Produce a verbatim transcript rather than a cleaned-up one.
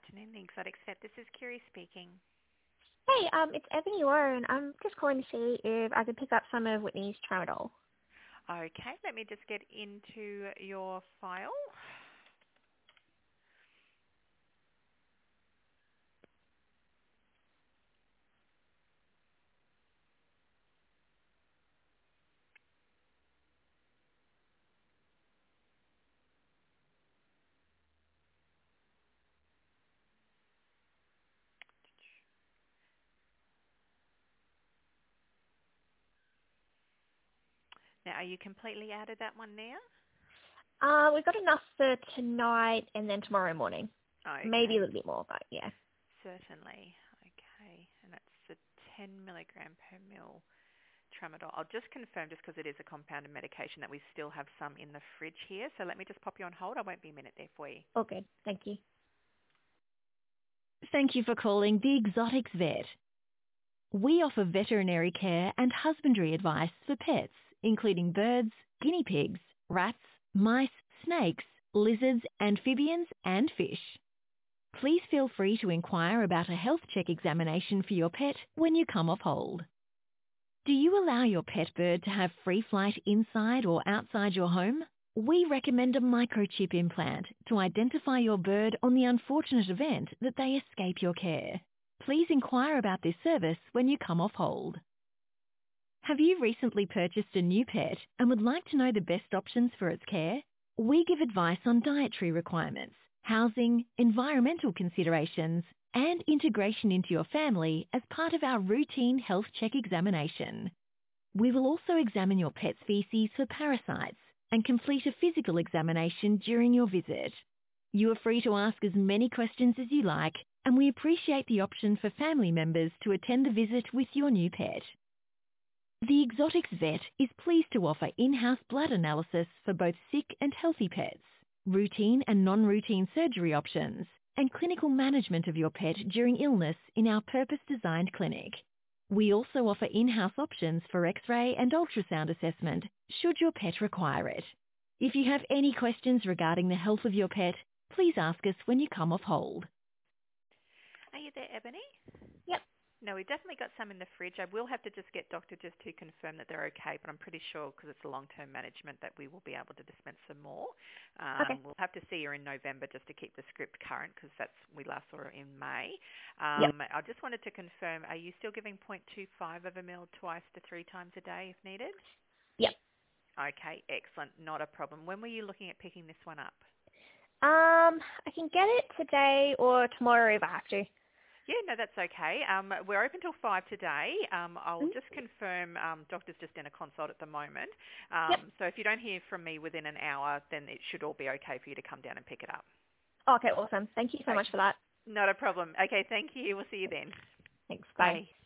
afternoon, the Exotic Vet. This is Kiri speaking. Hey, um, it's Ebony Warren. I'm just calling to see if I could pick up some of Whitney's tramadol. Okay, let me just get into your file. Now, are you completely out of that one now? Uh, we've got enough for tonight and then tomorrow morning. Maybe a Okay, little bit more, but yeah. certainly. Okay, and that's the ten milligram per mil tramadol. I'll just confirm, just because it is a compounded medication, that we still have some in the fridge here. So let me just pop you on hold. I won't be a minute there for you. Okay, thank you. Thank you for calling the Exotics Vet. We offer veterinary care and husbandry advice for pets, including birds, guinea pigs, rats, mice, snakes, lizards, amphibians, and fish. Please feel free to inquire about a health check examination for your pet when you come off hold. Do you allow your pet bird to have free flight inside or outside your home? We recommend a microchip implant to identify your bird on the unfortunate event that they escape your care. Please inquire about this service when you come off hold. Have you recently purchased a new pet and would like to know the best options for its care? We give advice on dietary requirements, housing, environmental considerations, and integration into your family as part of our routine health check examination. We will also examine your pet's feces for parasites and complete a physical examination during your visit. You are free to ask as many questions as you like, and we appreciate the option for family members to attend the visit with your new pet. The Exotics Vet is pleased to offer in-house blood analysis for both sick and healthy pets, routine and non-routine surgery options, and clinical management of your pet during illness in our purpose-designed clinic. We also offer in-house options for X-ray and ultrasound assessment should your pet require it. If you have any questions regarding the health of your pet, please ask us when you come off hold. Are you there, Ebony? Yep. No, we've definitely got some in the fridge. I will have to just get doctor just to confirm that they're okay, but I'm pretty sure because it's a long-term management that we will be able to dispense some more. Um, Okay. We'll have to see her in November just to keep the script current because that's we last saw her in May. Yep. Um, I just wanted to confirm, are you still giving zero point two five of a mil twice to three times a day if needed? Yep. Okay, excellent. Not a problem. When were you looking at picking this one up? Um, I can get it today or tomorrow if I have to. Yeah, no, that's okay. Um, we're open till five today. Um, I'll Mm. just confirm, um, doctor's just in a consult at the moment. Yep. Um, so if you don't hear from me within an hour, then it should all be okay for you to come down and pick it up. Okay, awesome. Thank you so Okay. much for that. Not a problem. Okay, thank you. We'll see you then. Thanks. Bye. Bye.